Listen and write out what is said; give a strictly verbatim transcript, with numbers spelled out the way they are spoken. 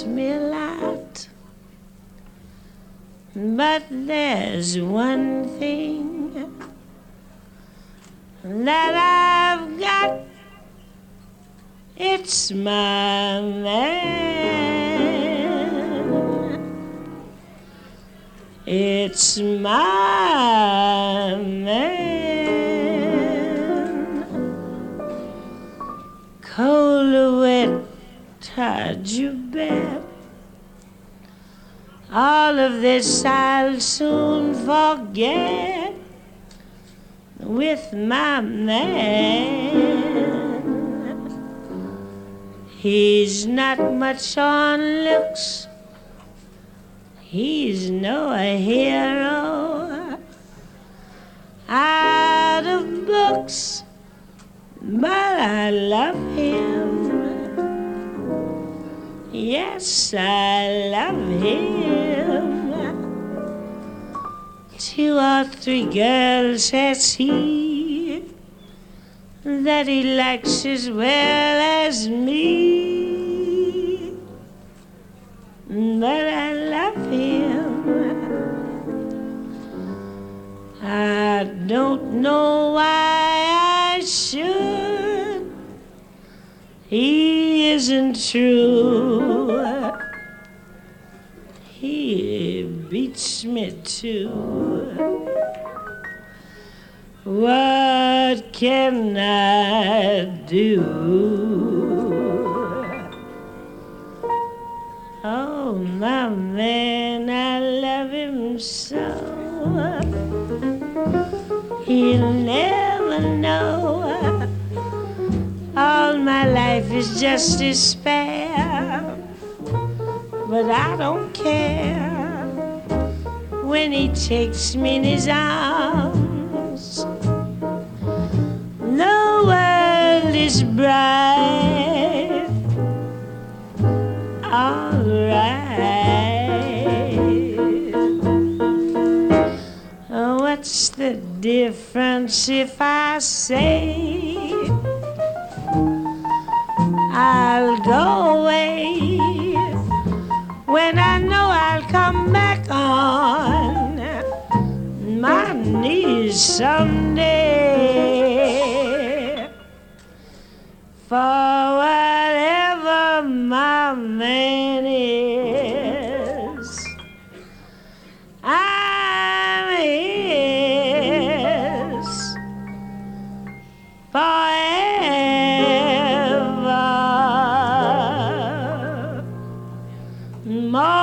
me a lot. But there's one thing that I've got. It's my man. It's my man. Cold or wet, hard you bet. All of this I'll soon forget with my man. He's not much on looks, he's no hero out of books, but I love him. Yes, I love him. Two or three girls has he that he likes as well as me, but I love him. I don't know why I should. He isn't true. He beats me too. What can I do? Oh, my man, I love him so. He'll never know. All my life is just despair, but I don't care when he takes me in his arms. The world is bright, all right. What's the difference if I say I'll go away when I know I'll come back on my knees someday? For whatever my man is, I'm his forever. More